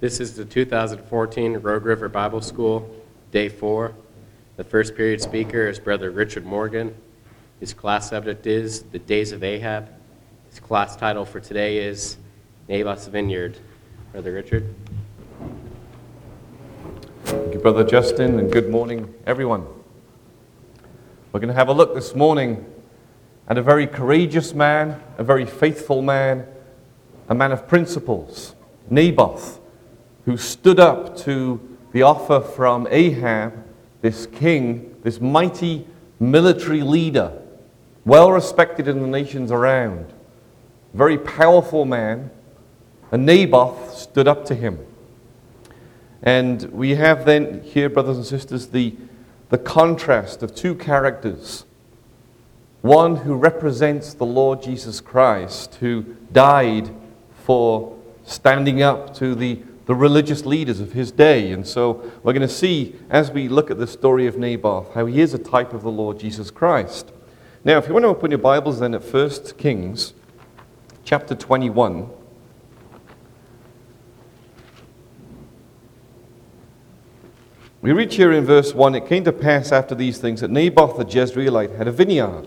This is the 2014 Rogue River Bible School, Day 4. The first period speaker is Brother Richard Morgan. His class subject is The Days of Ahab. His class title for today is Naboth's Vineyard. Brother Richard. Thank you, Brother Justin, and good morning, everyone. We're going to have a look this morning at a very courageous man, a very faithful man, a man of principles, Naboth, who stood up to the offer from Ahab, this king, this mighty military leader, well respected in the nations around, very powerful man, and Naboth stood up to him. And we have then here, brothers and sisters, the contrast of two characters. One who represents the Lord Jesus Christ, who died for standing up to the religious leaders of his day. And so we're going to see, as we look at the story of Naboth, how he is a type of the Lord Jesus Christ. Now, if you want to open your Bibles then at 1 Kings, chapter 21. We read here in verse 1, "It came to pass after these things that Naboth the Jezreelite had a vineyard,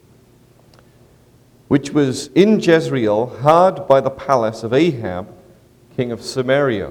which was in Jezreel, hard by the palace of Ahab, king of Samaria.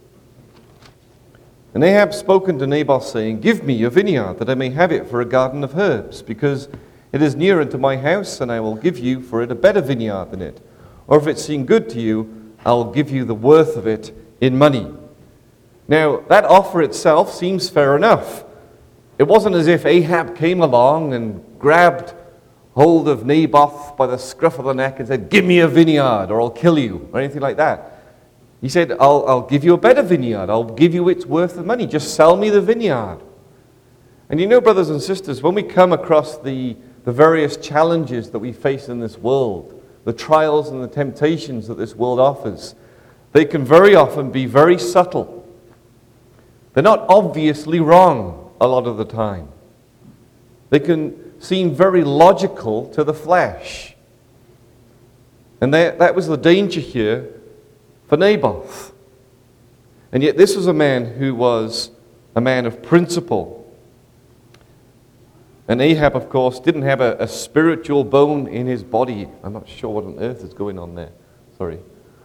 And Ahab spoke unto Naboth, saying, Give me your vineyard, that I may have it for a garden of herbs, because it is near unto my house, and I will give you for it a better vineyard than it. Or if it seem good to you, I will give you the worth of it in money." Now, that offer itself seems fair enough. It wasn't as if Ahab came along and grabbed hold of Naboth by the scruff of the neck and said, "Give me a vineyard or I'll kill you," or anything like that. He said, I'll give you a better vineyard. I'll give you its worth of money. Just sell me the vineyard. And you know, brothers and sisters, when we come across the various challenges that we face in this world, the trials and the temptations that this world offers, they can very often be very subtle. They're not obviously wrong a lot of the time. They can seem very logical to the flesh. And that was the danger here for Naboth. And yet this was a man who was a man of principle. And Ahab, of course, didn't have a spiritual bone in his body. I'm not sure what on earth is going on there. Sorry.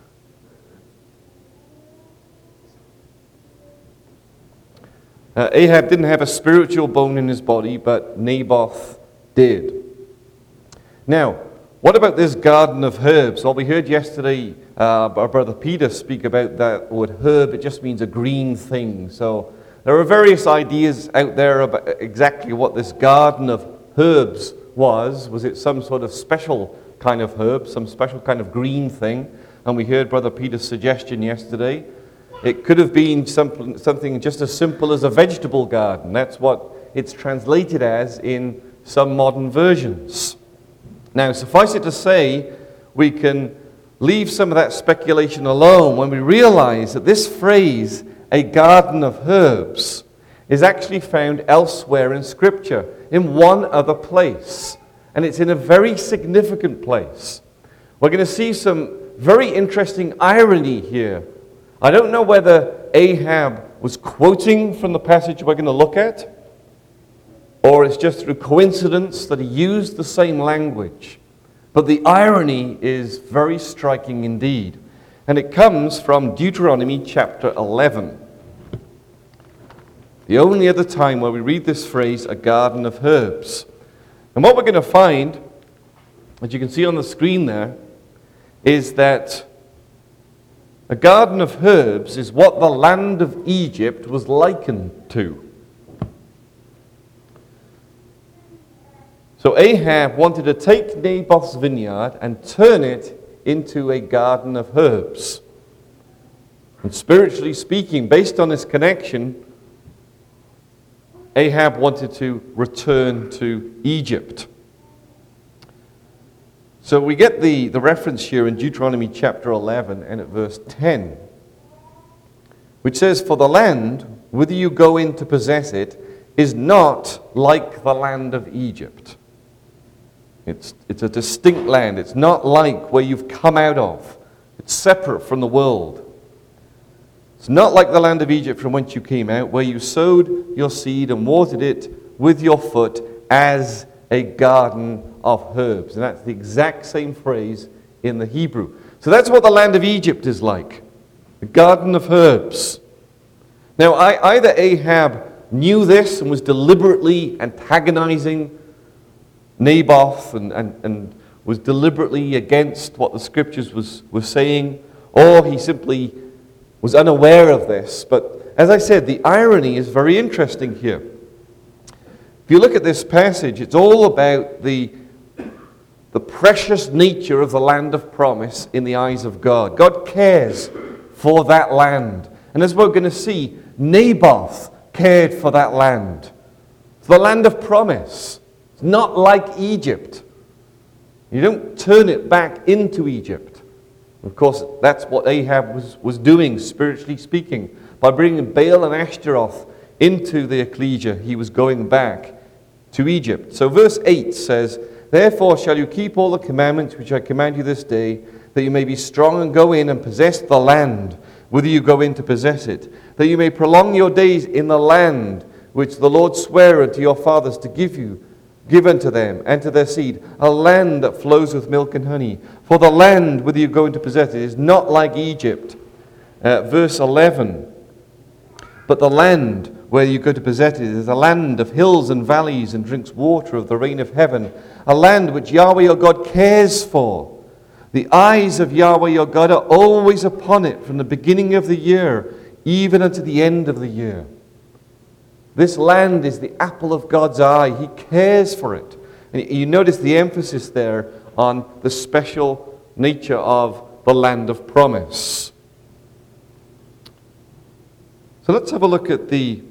Ahab didn't have a spiritual bone in his body, but Naboth did. Now, what about this garden of herbs? Well, we heard yesterday our brother Peter speak about that word herb. It just means a green thing. So there are various ideas out there about exactly what this garden of herbs was. Was it some sort of special kind of herb, some special kind of green thing? And we heard brother Peter's suggestion yesterday. It could have been something just as simple as a vegetable garden. That's what it's translated as in some modern versions. Now, suffice it to say, we can leave some of that speculation alone when we realize that this phrase, a garden of herbs, is actually found elsewhere in Scripture, in one other place. And it's in a very significant place. We're going to see some very interesting irony here. I don't know whether Ahab was quoting from the passage we're going to look at, or it's just through coincidence that he used the same language. But the irony is very striking indeed. And it comes from Deuteronomy chapter 11. The only other time where we read this phrase, a garden of herbs. And what we're going to find, as you can see on the screen there, is that a garden of herbs is what the land of Egypt was likened to. So Ahab wanted to take Naboth's vineyard and turn it into a garden of herbs. And spiritually speaking, based on this connection, Ahab wanted to return to Egypt. So we get the reference here in Deuteronomy chapter 11 and at verse 10, which says, "For the land, whither you go in to possess it, is not like the land of Egypt." It's a distinct land. It's not like where you've come out of. It's separate from the world. It's not like the land of Egypt from whence you came out, where you sowed your seed and watered it with your foot as a garden of herbs. And that's the exact same phrase in the Hebrew. So that's what the land of Egypt is like, a garden of herbs. Now, either Ahab knew this and was deliberately antagonizing Naboth and was deliberately against what the scriptures was saying, or he simply was unaware of this. But as I said, the irony is very interesting here. If you look at this passage, it's all about the precious nature of the land of promise in the eyes of God. God cares for that land. And as we're going to see, Naboth cared for that land. It's the land of promise. It's not like Egypt. You don't turn it back into Egypt. Of course, that's what Ahab was doing, spiritually speaking. By bringing Baal and Ashtaroth into the ecclesia, he was going back to Egypt. So verse 8 says, "Therefore shall you keep all the commandments which I command you this day, that you may be strong and go in and possess the land, whither you go in to possess it, that you may prolong your days in the land which the Lord sware unto your fathers to give unto them and to their seed, a land that flows with milk and honey. For the land whither you go in to possess it is not like Egypt." Verse 11, "But the land where you go to possess it is a land of hills and valleys and drinks water of the rain of heaven, a land which Yahweh your God cares for. The eyes of Yahweh your God are always upon it from the beginning of the year, even unto the end of the year." This land is the apple of God's eye. He cares for it. And you notice the emphasis there on the special nature of the land of promise. So let's have a look at the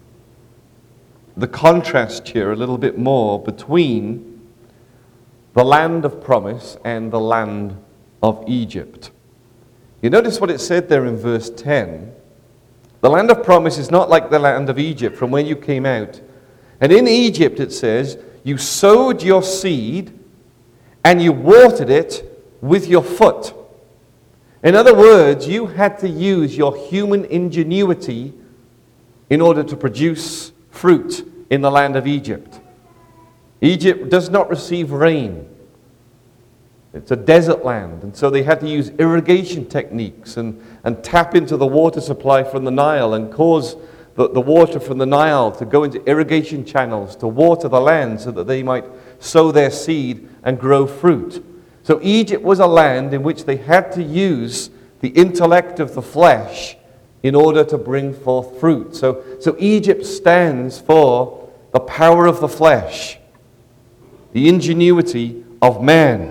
contrast here a little bit more between the land of promise and the land of Egypt. You notice what it said there in verse 10. The land of promise is not like the land of Egypt from where you came out. And in Egypt, it says, you sowed your seed and you watered it with your foot. In other words, you had to use your human ingenuity in order to produce fruit in the land of Egypt. Egypt does not receive rain. It's a desert land, and so they had to use irrigation techniques and tap into the water supply from the Nile and cause the water from the Nile to go into irrigation channels to water the land so that they might sow their seed and grow fruit. So Egypt was a land in which they had to use the intellect of the flesh in order to bring forth fruit. So Egypt stands for the power of the flesh, the ingenuity of man.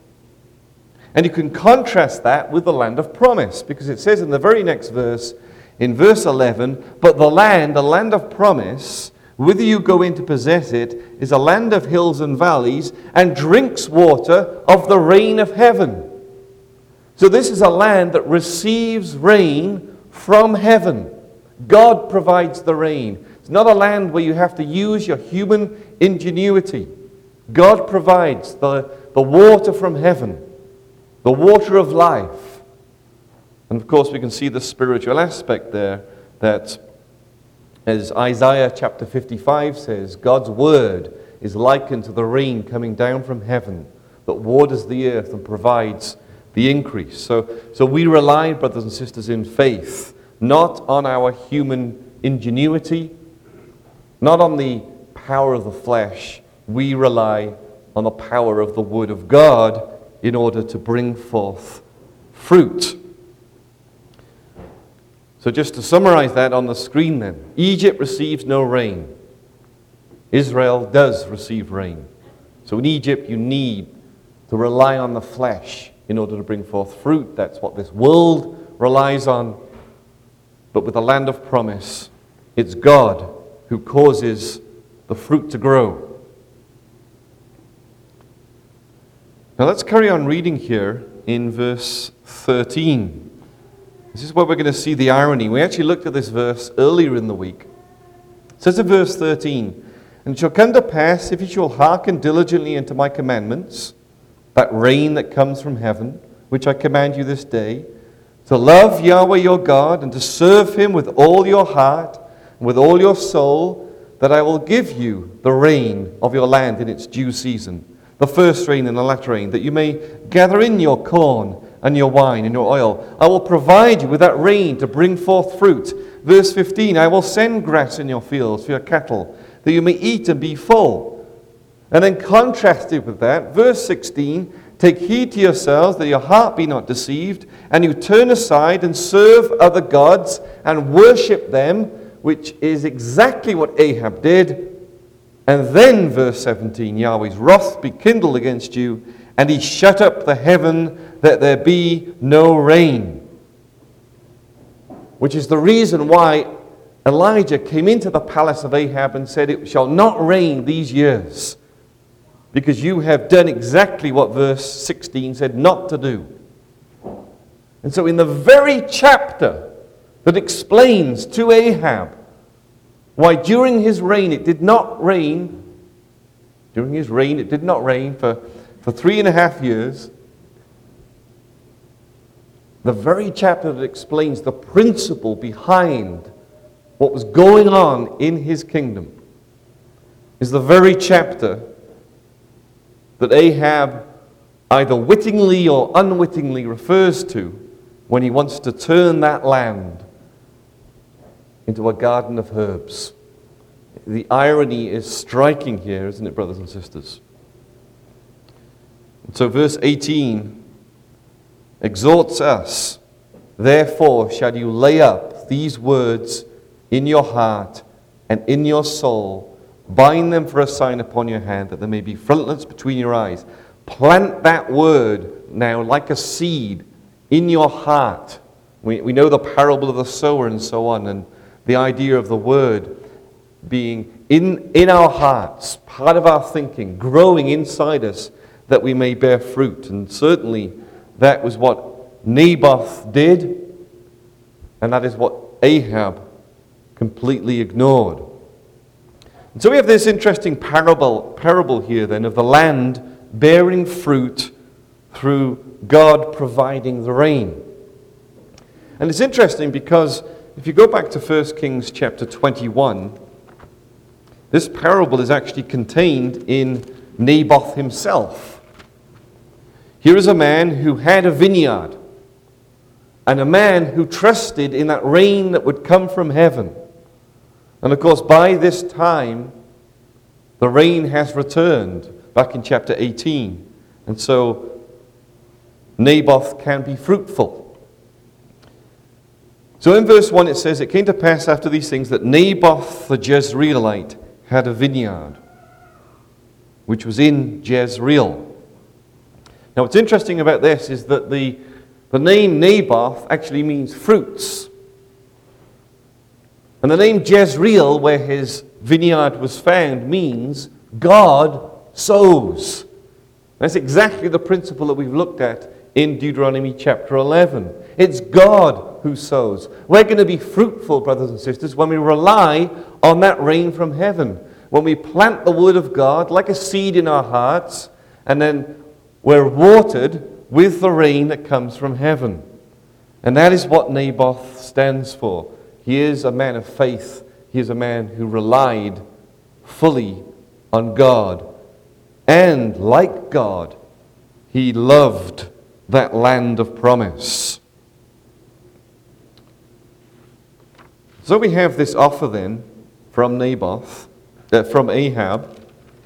And you can contrast that with the land of promise, because it says in the very next verse, in verse 11, "But the land of promise, whither you go in to possess it, is a land of hills and valleys, and drinks water of the rain of heaven." So this is a land that receives rain from heaven. God provides the rain. It's not a land where you have to use your human ingenuity. God provides the water from heaven, the water of life. And of course, we can see the spiritual aspect there, that as Isaiah chapter 55 says, God's word is likened to the rain coming down from heaven that waters the earth and provides the increase. So we rely, brothers and sisters, in faith, not on our human ingenuity, not on the power of the flesh. We rely on the power of the word of God in order to bring forth fruit. So just to summarize that on the screen then, Egypt receives no rain. Israel does receive rain. So in Egypt you need to rely on the flesh in order to bring forth fruit. That's what this world relies on. But with the land of promise, it's God who causes the fruit to grow. Now let's carry on reading here in verse 13. This is where we're going to see the irony. We actually looked at this verse earlier in the week. It says in verse 13, "And it shall come to pass, if you shall hearken diligently unto my commandments," that rain that comes from heaven, which I command you this day, to love Yahweh your God and to serve him with all your heart and with all your soul, that I will give you the rain of your land in its due season, the first rain and the latter rain, that you may gather in your corn and your wine and your oil. I will provide you with that rain to bring forth fruit. Verse 15, I will send grass in your fields for your cattle, that you may eat and be full. And then contrasted with that, verse 16, take heed to yourselves that your heart be not deceived, and you turn aside and serve other gods and worship them, which is exactly what Ahab did. And then, verse 17, Yahweh's wrath be kindled against you, and he shut up the heaven that there be no rain. Which is the reason why Elijah came into the palace of Ahab and said, it shall not rain these years, because you have done exactly what verse 16 said not to do. And so in the very chapter that explains to Ahab why during his reign it did not rain, for 3.5 years, the very chapter that explains the principle behind what was going on in his kingdom is the very chapter that Ahab either wittingly or unwittingly refers to when he wants to turn that land into a garden of herbs. The irony is striking here, isn't it, brothers and sisters? And so verse 18 exhorts us, therefore shall you lay up these words in your heart and in your soul, bind them for a sign upon your hand, that there may be frontlets between your eyes. Plant that word now like a seed in your heart. We know the parable of the sower and so on, and the idea of the word being in our hearts, part of our thinking, growing inside us, that we may bear fruit. And certainly that was what Naboth did, and that is what Ahab completely ignored. And so we have this interesting parable here then of the land bearing fruit through God providing the rain. And it's interesting because if you go back to 1 Kings chapter 21, this parable is actually contained in Naboth himself. Here is a man who had a vineyard, and a man who trusted in that rain that would come from heaven. And of course, by this time, the rain has returned, back in chapter 18. And so, Naboth can be fruitful. So in verse 1 it says, it came to pass after these things that Naboth the Jezreelite had a vineyard, which was in Jezreel. Now what's interesting about this is that the name Naboth actually means fruits. And the name Jezreel, where his vineyard was found, means God sows. That's exactly the principle that we've looked at in Deuteronomy chapter 11. It's God who sows. We're going to be fruitful, brothers and sisters, when we rely on that rain from heaven. When we plant the word of God like a seed in our hearts, and then we're watered with the rain that comes from heaven. And that is what Naboth stands for. He is a man of faith. He is a man who relied fully on God. And like God, he loved that land of promise. So we have this offer then from from Ahab.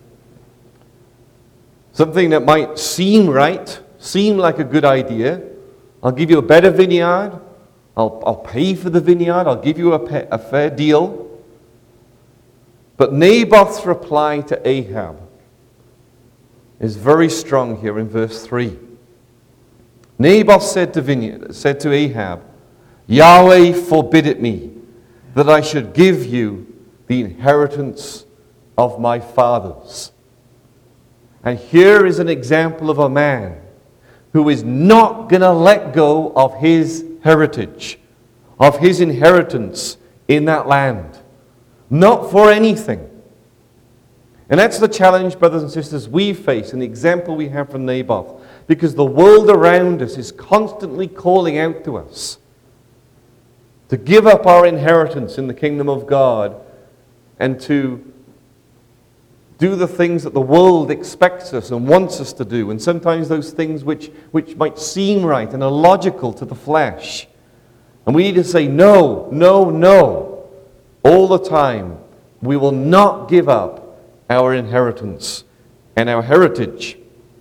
Something that might seem right, seem like a good idea. I'll give you a better vineyard. I'll pay for the vineyard. I'll give you a fair deal. But Naboth's reply to Ahab is very strong here in verse 3. Naboth said to Ahab, Yahweh forbid it me, that I should give you the inheritance of my fathers. And here is an example of a man who is not going to let go of his heritage, of his inheritance in that land. Not for anything. And that's the challenge, brothers and sisters, we face, and the example we have from Naboth. because the world around us is constantly calling out to us to give up our inheritance in the kingdom of God and to do the things that the world expects us and wants us to do, and sometimes those things which might seem right and are logical to the flesh. And we need to say, no, no, no, all the time. We will not give up our inheritance and our heritage.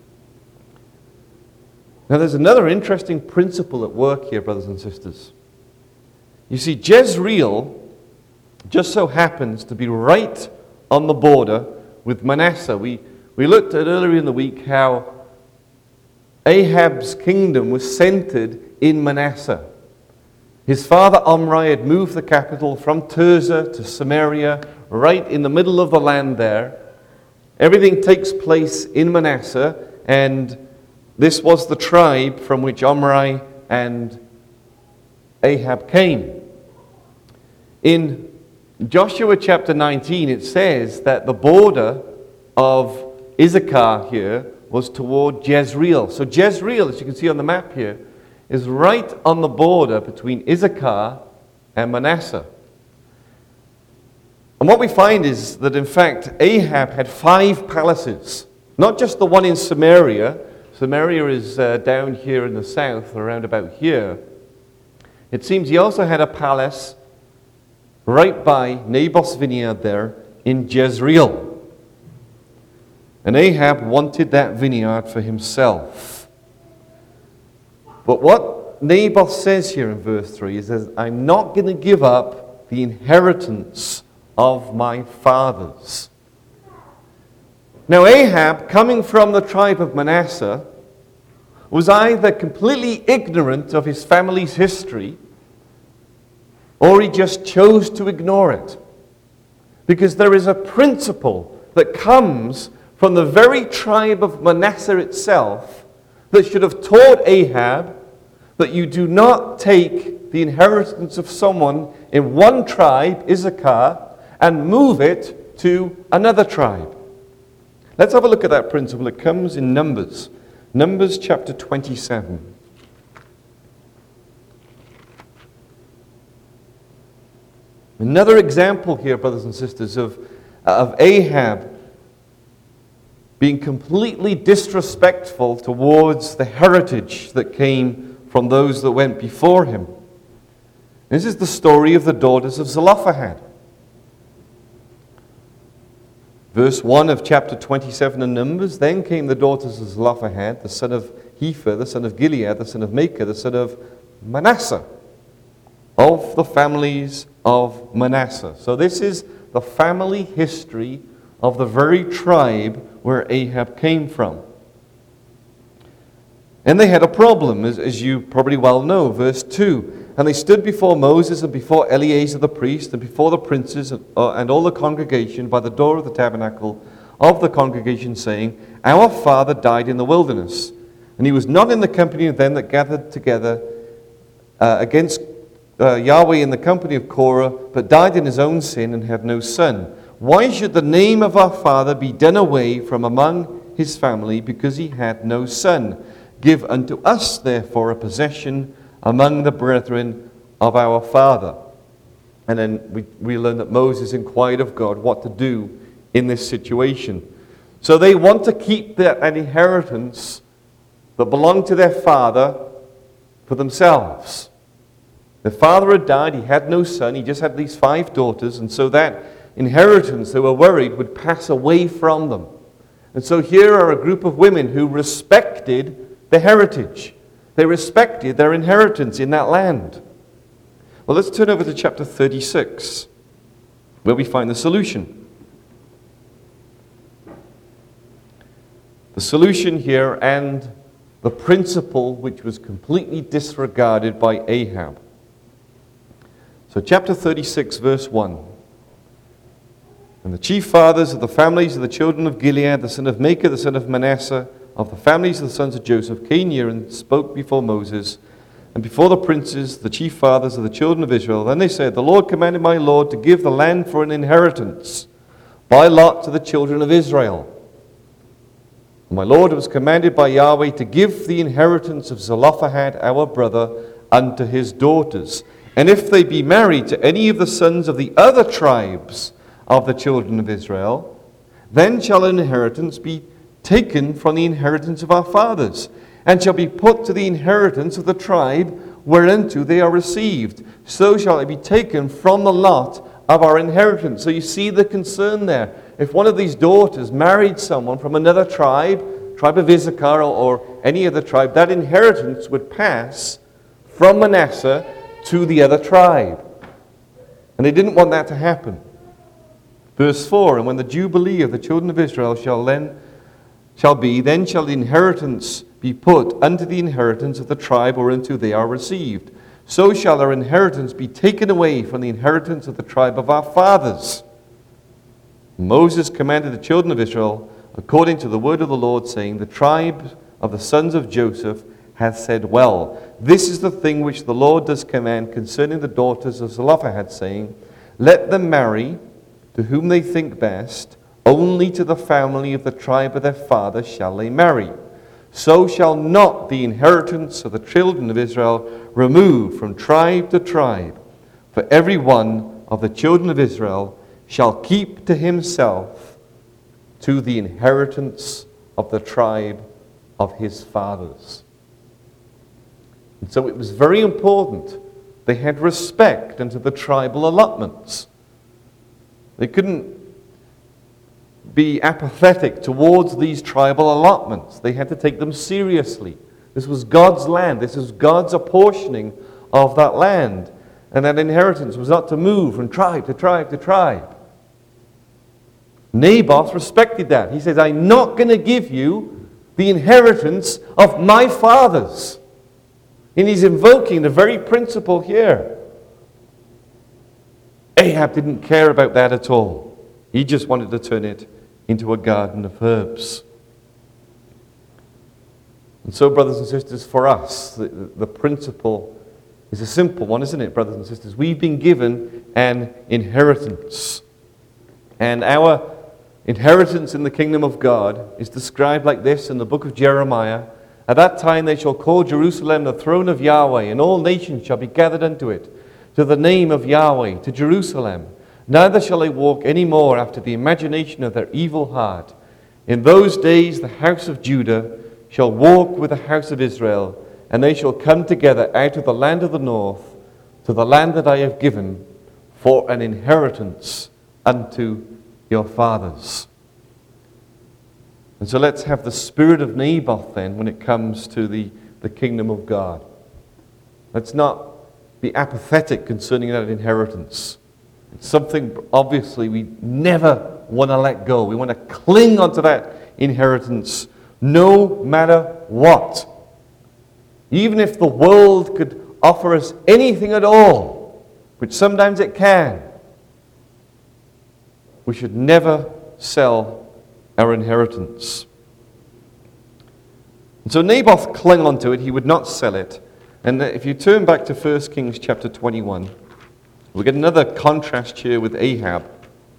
Now there's another interesting principle at work here, brothers and sisters. You see, Jezreel just so happens to be right on the border with Manasseh. We looked at earlier in the week how Ahab's kingdom was centered in Manasseh. His father Omri had moved the capital from Tirzah to Samaria, right in the middle of the land there. Everything takes place in Manasseh, and this was the tribe from which Omri and Ahab came. In Joshua chapter 19, it says that the border of Issachar here was toward Jezreel. So Jezreel, as you can see on the map here, is right on the border between Issachar and Manasseh. And what we find is that, in fact, Ahab had 5 palaces, not just the one in Samaria. Samaria is down here in the south, around about here. It seems he also had a palace right by Naboth's vineyard there in Jezreel. And Ahab wanted that vineyard for himself. But what Naboth says here in verse 3 is that I'm not going to give up the inheritance of my fathers. Now Ahab, coming from the tribe of Manasseh, was either completely ignorant of his family's history, or he just chose to ignore it. Because there is a principle that comes from the very tribe of Manasseh itself that should have taught Ahab that you do not take the inheritance of someone in one tribe, Issachar, and move it to another tribe. Let's have a look at that principle. It comes in Numbers. Numbers chapter 27. Another example here, brothers and sisters, of Ahab being completely disrespectful towards the heritage that came from those that went before him. This is the story of the daughters of Zelophehad. Verse 1 of chapter 27 in Numbers, then came the daughters of Zelophehad, the son of Hepher, the son of Gilead, the son of Machir, the son of Manasseh, of the families of Manasseh. So this is the family history of the very tribe where Ahab came from. And they had a problem, as you probably well know. Verse 2, and they stood before Moses and before Eleazar the priest and before the princes and all the congregation by the door of the tabernacle of the congregation, saying, Our father died in the wilderness, and he was not in the company of them that gathered together against Yahweh in the company of Korah, but died in his own sin and had no son. Why should the name of our father be done away from among his family, because he had no son? Give unto us, therefore, a possession among the brethren of our father. And then we learn that Moses inquired of God what to do in this situation. So they want to keep an inheritance that belonged to their father for themselves. Their father had died, he had no son, he just had these 5 daughters, and so that inheritance, they were worried, would pass away from them. And so here are a group of women who respected the heritage. They respected their inheritance in that land. Well, let's turn over to chapter 36, where we find the solution. The solution here and the principle which was completely disregarded by Ahab. So chapter 36, verse 1. And the chief fathers of the families of the children of Gilead, the son of Machir, the son of Manasseh, of the families of the sons of Joseph, came near and spoke before Moses, and before the princes, the chief fathers of the children of Israel. Then they said, The Lord commanded my Lord to give the land for an inheritance by lot to the children of Israel. My Lord was commanded by Yahweh to give the inheritance of Zelophehad our brother unto his daughters. And if they be married to any of the sons of the other tribes of the children of Israel, then shall an inheritance be taken from the inheritance of our fathers, and shall be put to the inheritance of the tribe whereunto they are received. So shall it be taken from the lot of our inheritance. So you see the concern there. If one of these daughters married someone from another tribe of Issachar or any other tribe, that inheritance would pass from Manasseh to the other tribe. And they didn't want that to happen. Verse 4, and when the jubilee of the children of Israel then shall the inheritance be put unto the inheritance of the tribe whereunto they are received. So shall our inheritance be taken away from the inheritance of the tribe of our fathers. Moses commanded the children of Israel according to the word of the Lord, saying, the tribe of the sons of Joseph hath said well. This is the thing which the Lord does command concerning the daughters of Zelophehad, saying, let them marry to whom they think best, only to the family of the tribe of their father shall they marry. So shall not the inheritance of the children of Israel remove from tribe to tribe. For every one of the children of Israel shall keep to himself to the inheritance of the tribe of his fathers. And so it was very important they had respect unto the tribal allotments. They couldn't be apathetic towards these tribal allotments. They had to take them seriously. This was God's land. This was God's apportioning of that land. And that inheritance was not to move from tribe to tribe to tribe. Naboth respected that. He says, I'm not going to give you the inheritance of my fathers. And he's invoking the very principle here. Ahab didn't care about that at all. He just wanted to turn it into a garden of herbs. And so, brothers and sisters, for us, the principle is a simple one, isn't it, brothers and sisters? We've been given an inheritance. And our inheritance in the kingdom of God is described like this in the book of Jeremiah. At that time they shall call Jerusalem the throne of Yahweh, and all nations shall be gathered unto it, to the name of Yahweh, to Jerusalem. Neither shall they walk any more after the imagination of their evil heart. In those days the house of Judah shall walk with the house of Israel, and they shall come together out of the land of the north to the land that I have given for an inheritance unto your fathers. And so let's have the spirit of Naboth then when it comes to the kingdom of God. Let's not be apathetic concerning that inheritance. It's something, obviously, we never want to let go. We want to cling onto that inheritance no matter what. Even if the world could offer us anything at all, which sometimes it can, we should never sell our inheritance. And so Naboth clung onto it. He would not sell it. And if you turn back to 1 Kings chapter 21, we get another contrast here with Ahab.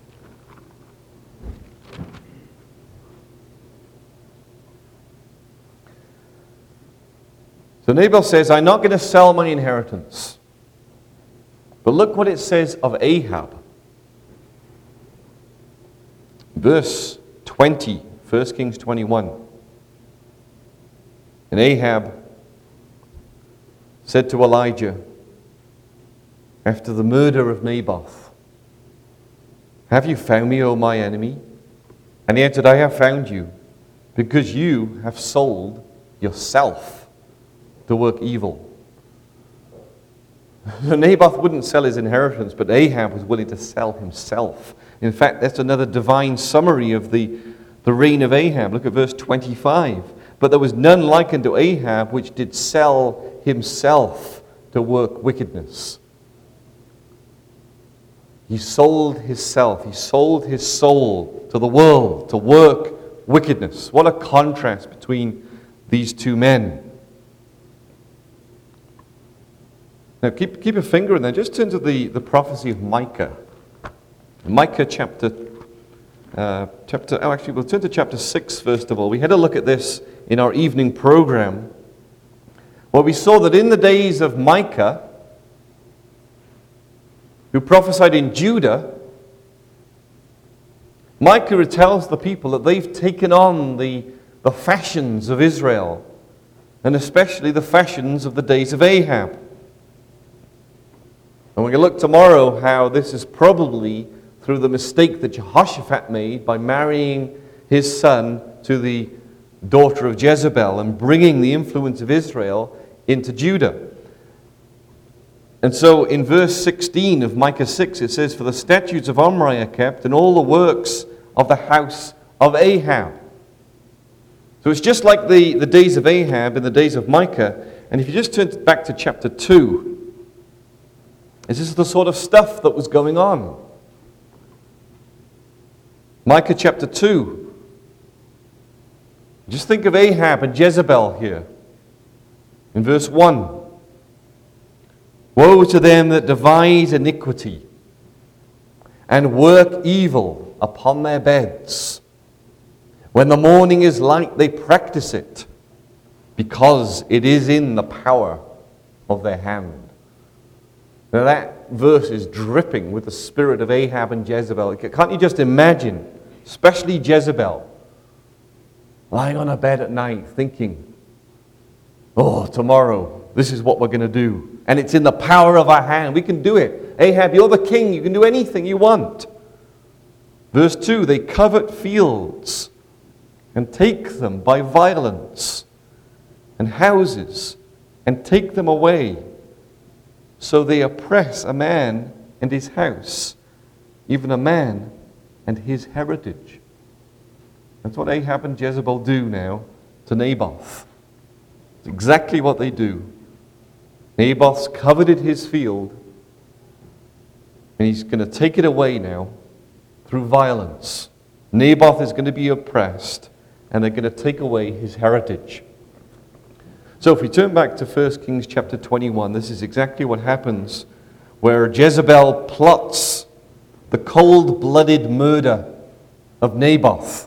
So Naboth says, I'm not going to sell my inheritance. But look what it says of Ahab. Verse 20, 1 Kings 21. And Ahab said to Elijah, after the murder of Naboth, have you found me, O my enemy? And he answered, I have found you, because you have sold yourself to work evil. So Naboth wouldn't sell his inheritance, but Ahab was willing to sell himself. In fact, that's another divine summary of the reign of Ahab. Look at verse 25. But there was none like unto Ahab, which did sell himself to work wickedness. He sold himself. He sold his soul to the world to work wickedness. What a contrast between these two men. Now keep a finger in there. Just turn to the prophecy of Micah. Micah chapter We'll turn to chapter 6 first of all. We had a look at this in our evening program, where we saw that in the days of Micah, who prophesied in Judah, Micah tells the people that they've taken on the fashions of Israel, and especially the fashions of the days of Ahab. And we're going to look tomorrow how this is probably through the mistake that Jehoshaphat made by marrying his son to the daughter of Jezebel and bringing the influence of Israel into Judah. And so in verse 16 of Micah 6 it says, "For the statutes of Omri are kept, and all the works of the house of Ahab." So it's just like the days of Ahab and the days of Micah. And if you just turn back to chapter 2, this is the sort of stuff that was going on. Micah chapter 2. Just think of Ahab and Jezebel here. In verse 1. "Woe to them that devise iniquity and work evil upon their beds. When the morning is light, they practice it, because it is in the power of their hand." Now that verse is dripping with the spirit of Ahab and Jezebel. Can't you just imagine, especially Jezebel, lying on her bed at night thinking, "Oh, tomorrow, this is what we're going to do. And it's in the power of our hand. We can do it. Ahab, you're the king. You can do anything you want." Verse 2, "They covet fields and take them by violence, and houses, and take them away. So they oppress a man and his house, even a man and his heritage." That's what Ahab and Jezebel do now to Naboth. It's exactly what they do. Naboth's coveted his field, and he's going to take it away now through violence. Naboth is going to be oppressed, and they're going to take away his heritage. So if we turn back to 1 Kings chapter 21, this is exactly what happens, where Jezebel plots the cold-blooded murder of Naboth.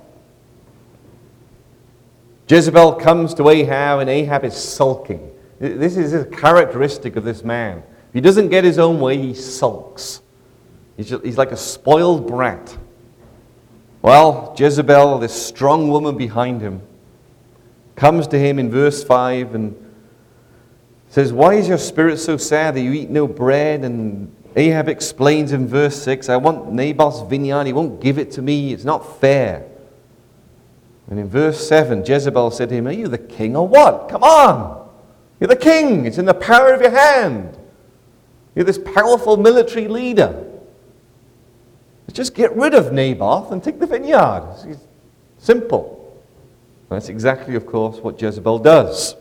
Jezebel comes to Ahab, and Ahab is sulking. This is a characteristic of this man. If he doesn't get his own way, he sulks. He's like a spoiled brat. Well, Jezebel, this strong woman behind him, comes to him in verse 5 and says, "Why is your spirit so sad that you eat no bread?" And Ahab explains in verse 6, "I want Naboth's vineyard. He won't give it to me. It's not fair." And in verse 7, Jezebel said to him, "Are you the king or what? Come on. You're the king. It's in the power of your hand. You're this powerful military leader. Just get rid of Naboth and take the vineyard. It's simple." That's exactly, of course, what Jezebel does.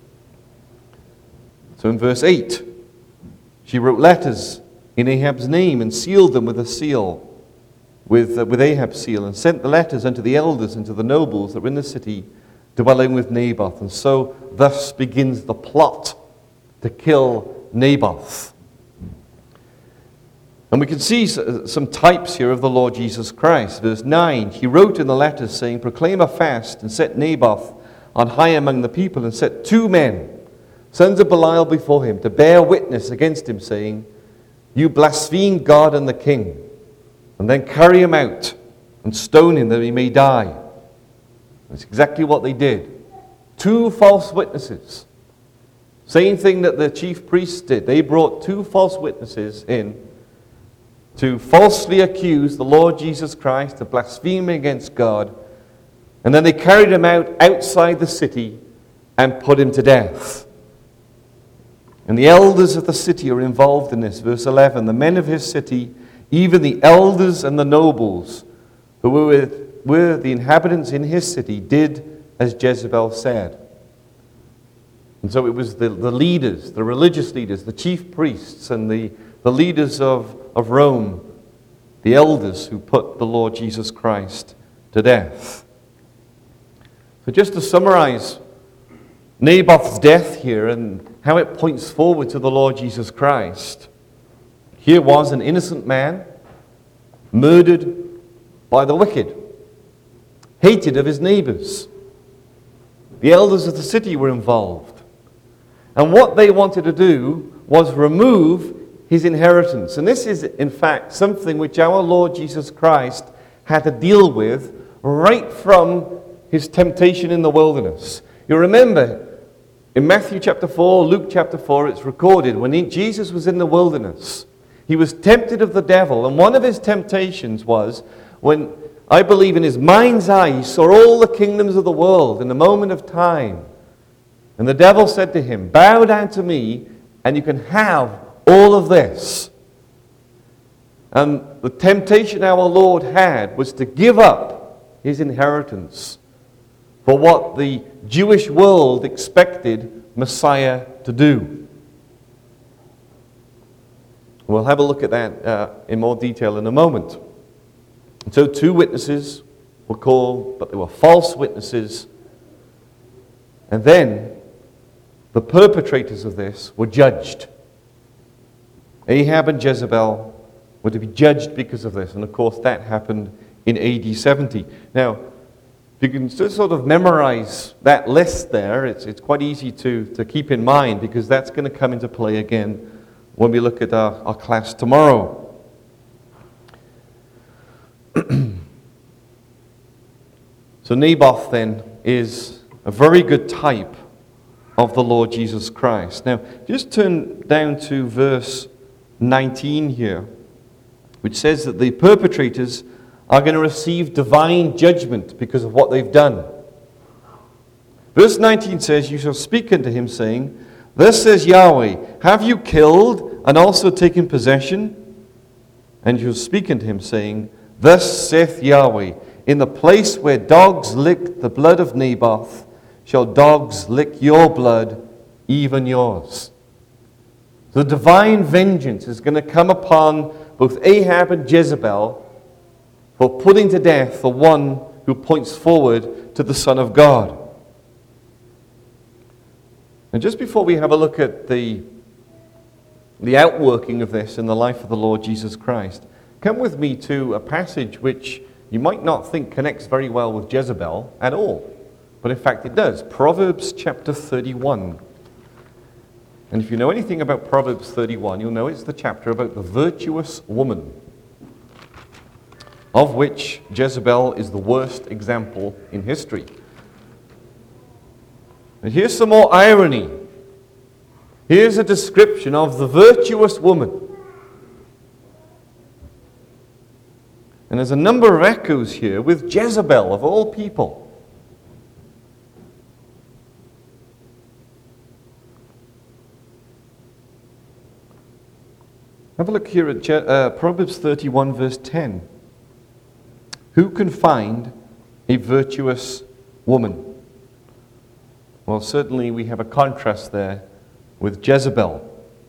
So in verse 8, she wrote letters in Ahab's name and sealed them with a seal, with Ahab's seal, and sent the letters unto the elders and to the nobles that were in the city, dwelling with Naboth. And so thus begins the plot to kill Naboth. And we can see some types here of the Lord Jesus Christ. Verse 9, "He wrote in the letters, saying, Proclaim a fast, and set Naboth on high among the people, and set 2 men, sons of Belial, before him, to bear witness against him, saying, You blaspheme God and the king. And then carry him out, and stone him that he may die." That's exactly what they did. 2 false witnesses. Same thing that the chief priests did. They brought 2 false witnesses in to falsely accuse the Lord Jesus Christ of blaspheming against God. And then they carried him out outside the city and put him to death. And the elders of the city are involved in this. Verse 11, "The men of his city, even the elders and the nobles who were the inhabitants in his city, did as Jezebel said." And so it was the leaders, the religious leaders, the chief priests, and the leaders of Rome, the elders, who put the Lord Jesus Christ to death. So just to summarize Naboth's death here and how it points forward to the Lord Jesus Christ. Here was an innocent man, murdered by the wicked, hated of his neighbors. The elders of the city were involved. And what they wanted to do was remove his inheritance. And this is, in fact, something which our Lord Jesus Christ had to deal with right from his temptation in the wilderness. You remember, in Matthew chapter 4, Luke chapter 4, it's recorded, when Jesus was in the wilderness, he was tempted of the devil, and one of his temptations was when, I believe in his mind's eye, he saw all the kingdoms of the world in a moment of time. And the devil said to him, "Bow down to me, and you can have all of this." And the temptation our Lord had was to give up his inheritance for what the Jewish world expected Messiah to do. We'll have a look at that in more detail in a moment. And so 2 witnesses were called, but they were false witnesses. And then the perpetrators of this were judged. Ahab and Jezebel were to be judged because of this. And of course that happened in AD 70. Now, if you can just sort of memorize that list there, it's quite easy to keep in mind, because that's going to come into play again when we look at our class tomorrow. So Naboth then is a very good type of the Lord Jesus Christ. Now, just turn down to verse 19 here, which says that the perpetrators are going to receive divine judgment because of what they've done. Verse 19 says, "You shall speak unto him, saying, Thus says Yahweh, have you killed and also taken possession? And you shall speak unto him, saying, Thus saith Yahweh, in the place where dogs licked the blood of Naboth, shall dogs lick your blood, even yours." The divine vengeance is going to come upon both Ahab and Jezebel for putting to death the one who points forward to the Son of God. And just before we have a look at the outworking of this in the life of the Lord Jesus Christ, come with me to a passage which you might not think connects very well with Jezebel at all. But in fact it does. Proverbs chapter 31. And if you know anything about Proverbs 31, you'll know it's the chapter about the virtuous woman, of which Jezebel is the worst example in history. And here's some more irony. Here's a description of the virtuous woman. And there's a number of echoes here with Jezebel, of all people. Have a look here at Proverbs 31, verse 10. Who can find a virtuous woman? Well, certainly we have a contrast there with Jezebel.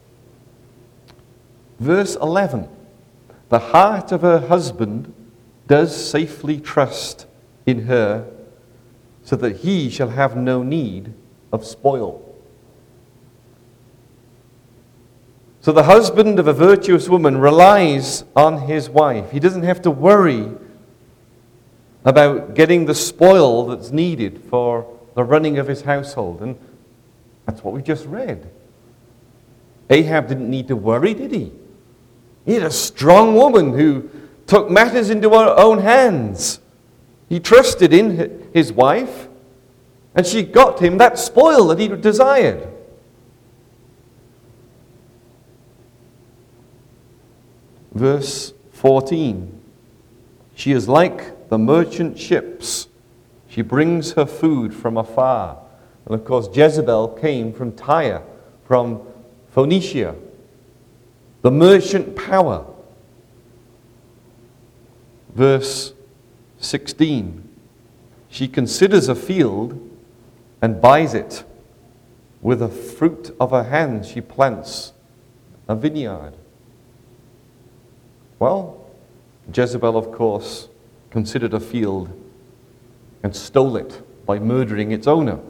Verse 11. The heart of her husband does safely trust in her, so that he shall have no need of spoil. So the husband of a virtuous woman relies on his wife. He doesn't have to worry about getting the spoil that's needed for the running of his household. And that's what we just read. Ahab didn't need to worry, did he? He had a strong woman who took matters into her own hands. He trusted in his wife, and she got him that spoil that he desired. Verse 14. She is like the merchant ships. She brings her food from afar. And of course, Jezebel came from Tyre, from Phoenicia, the merchant power. Verse 16. She considers a field and buys it. With the fruit of her hands she plants a vineyard. Well, Jezebel, of course, considered a field and stole it by murdering its owner.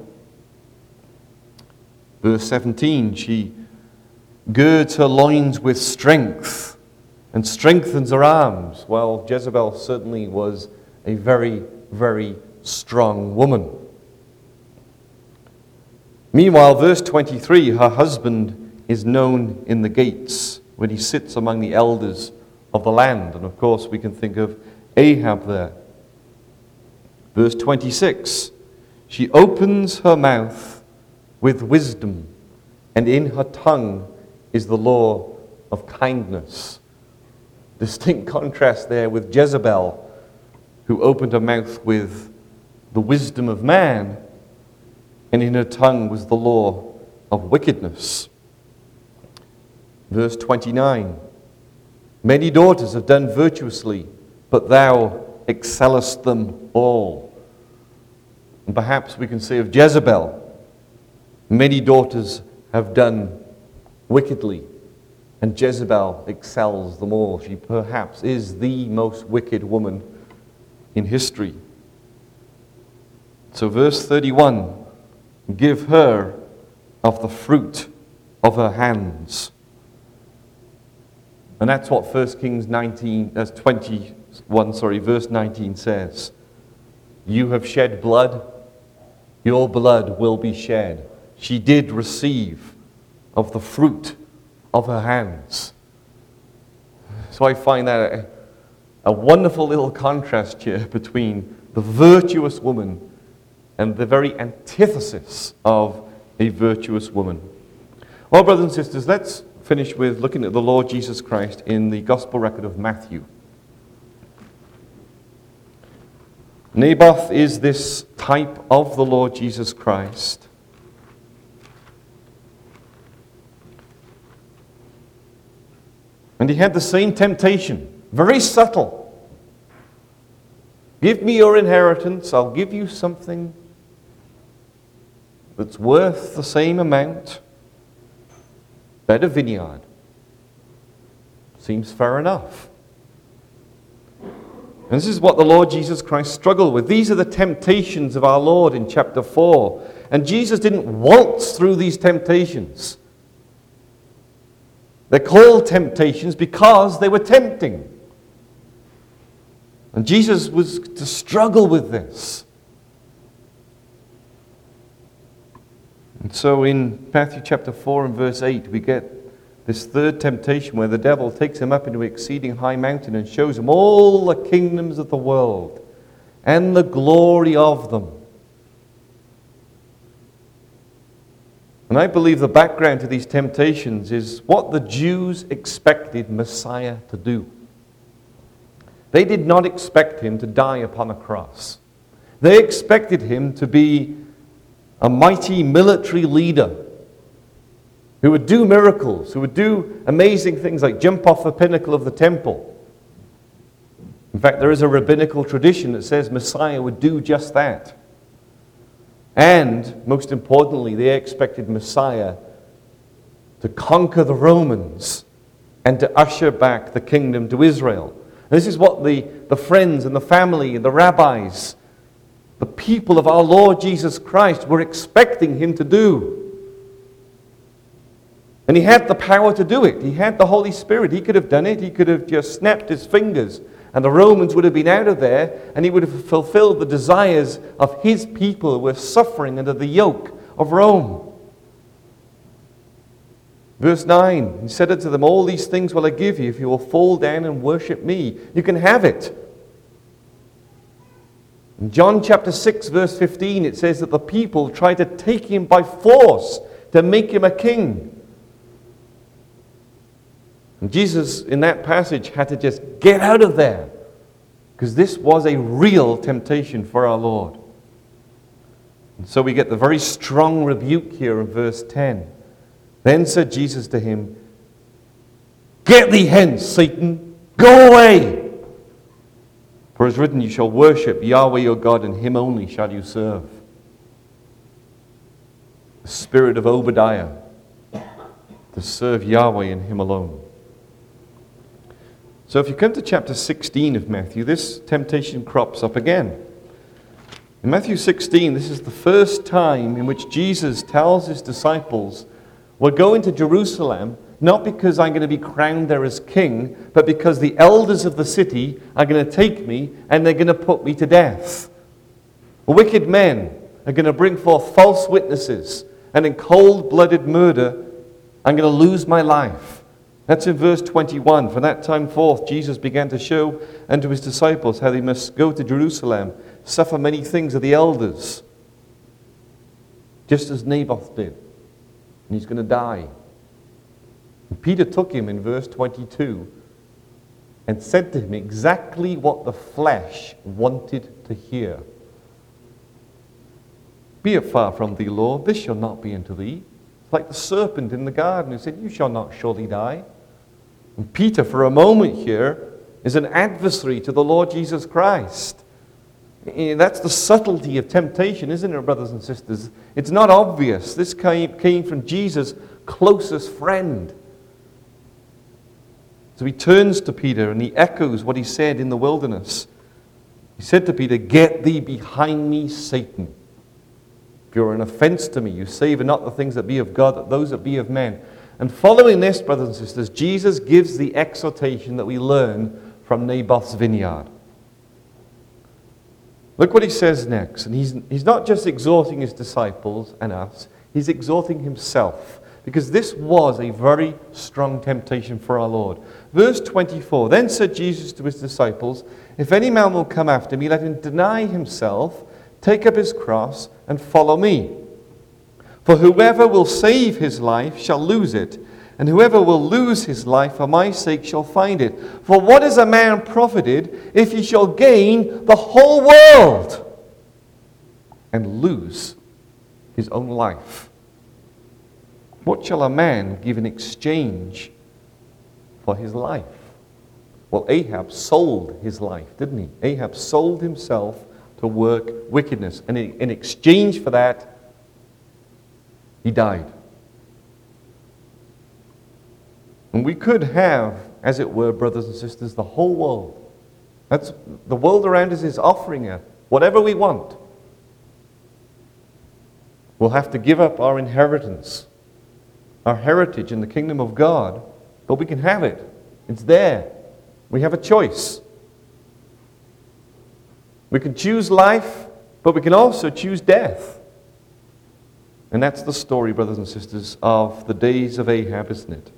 Verse 17, she girds her loins with strength and strengthens her arms. Well, Jezebel certainly was a very, very strong woman. Meanwhile, verse 23, her husband is known in the gates when he sits among the elders of the land. And of course, we can think of Ahab there. Verse 26, she opens her mouth with wisdom, and in her tongue is the law of kindness. Distinct contrast there with Jezebel, who opened her mouth with the wisdom of man, and in her tongue was the law of wickedness. Verse 29, many daughters have done virtuously, but thou excellest them all. And perhaps we can say of Jezebel, many daughters have done wickedly, and Jezebel excels them all. She perhaps is the most wicked woman in history. So verse 31, give her of the fruit of her hands. And that's what 1 Kings 21, verse 19 says. You have shed blood, your blood will be shed. She did receive of the fruit of her hands. So I find that a wonderful little contrast here between the virtuous woman and the very antithesis of a virtuous woman. Well, brothers and sisters, let's finish with looking at the Lord Jesus Christ in the Gospel record of Matthew. Naboth is this type of the Lord Jesus Christ. And he had the same temptation, very subtle. Give me your inheritance, I'll give you something that's worth the same amount. Better vineyard. Seems fair enough. And this is what the Lord Jesus Christ struggled with. These are the temptations of our Lord in chapter 4. And Jesus didn't waltz through these temptations. They're called temptations because they were tempting. And Jesus was to struggle with this. And so in Matthew chapter 4 and verse 8, we get this third temptation where the devil takes him up into an exceeding high mountain and shows him all the kingdoms of the world and the glory of them. And I believe the background to these temptations is what the Jews expected Messiah to do. They did not expect him to die upon a cross. They expected him to be a mighty military leader who would do miracles, who would do amazing things like jump off the pinnacle of the temple. In fact, there is a rabbinical tradition that says Messiah would do just that. And, most importantly, they expected Messiah to conquer the Romans and to usher back the kingdom to Israel. And this is what the friends and the family and the rabbis, the people of our Lord Jesus Christ, were expecting him to do. And he had the power to do it. He had the Holy Spirit. He could have done it. He could have just snapped his fingers and the Romans would have been out of there, and he would have fulfilled the desires of his people who were suffering under the yoke of Rome. Verse 9, he said unto them, all these things will I give you if you will fall down and worship me. You can have it. In John chapter 6, verse 15, it says that the people tried to take him by force to make him a king. And Jesus, in that passage, had to just get out of there, because this was a real temptation for our Lord. And so we get the very strong rebuke here in verse 10. Then said Jesus to him, get thee hence, Satan, go away. For it is written, you shall worship Yahweh your God, and him only shall you serve. The spirit of Obadiah, to serve Yahweh and him alone. So if you come to chapter 16 of Matthew, this temptation crops up again. In Matthew 16, this is the first time in which Jesus tells his disciples, we're going to Jerusalem not because I'm going to be crowned there as king, but because the elders of the city are going to take me and they're going to put me to death. Wicked men are going to bring forth false witnesses, and in cold-blooded murder, I'm going to lose my life. That's in verse 21. From that time forth, Jesus began to show unto his disciples how they must go to Jerusalem, suffer many things of the elders, just as Naboth did. And he's going to die. And Peter took him in verse 22 and said to him exactly what the flesh wanted to hear. Be it far from thee, Lord, this shall not be unto thee. Like the serpent in the garden who said, you shall not surely die. And Peter, for a moment here, is an adversary to the Lord Jesus Christ. That's the subtlety of temptation, isn't it, brothers and sisters? It's not obvious. This came from Jesus' closest friend. So he turns to Peter and he echoes what he said in the wilderness. He said to Peter, get thee behind me, Satan. If you're an offense to me, you savor not the things that be of God, but those that be of men. And following this, brothers and sisters, Jesus gives the exhortation that we learn from Naboth's vineyard. Look what he says next. And he's not just exhorting his disciples and us, he's exhorting himself. Because this was a very strong temptation for our Lord. Verse 24, then said Jesus to his disciples, if any man will come after me, let him deny himself, take up his cross, and follow me. For whoever will save his life shall lose it, and whoever will lose his life for my sake shall find it. For what is a man profited if he shall gain the whole world and lose his own life? What shall a man give in exchange for his life? Well, Ahab sold his life, didn't he? Ahab sold himself to work wickedness. And in exchange for that, he died. And we could have, as it were, brothers and sisters, the whole world. That's the world around us is offering us whatever we want. We'll have to give up our inheritance, our heritage in the kingdom of God, but we can have it. It's there. We have a choice. We can choose life, but we can also choose death. And that's the story, brothers and sisters, of the days of Ahab, isn't it?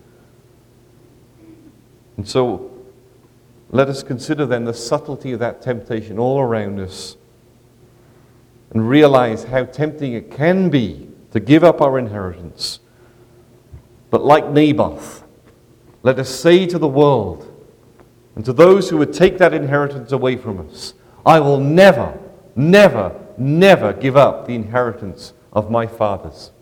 And so, let us consider then the subtlety of that temptation all around us and realize how tempting it can be to give up our inheritance. But like Naboth, let us say to the world and to those who would take that inheritance away from us, I will never, never, never give up the inheritance of my fathers.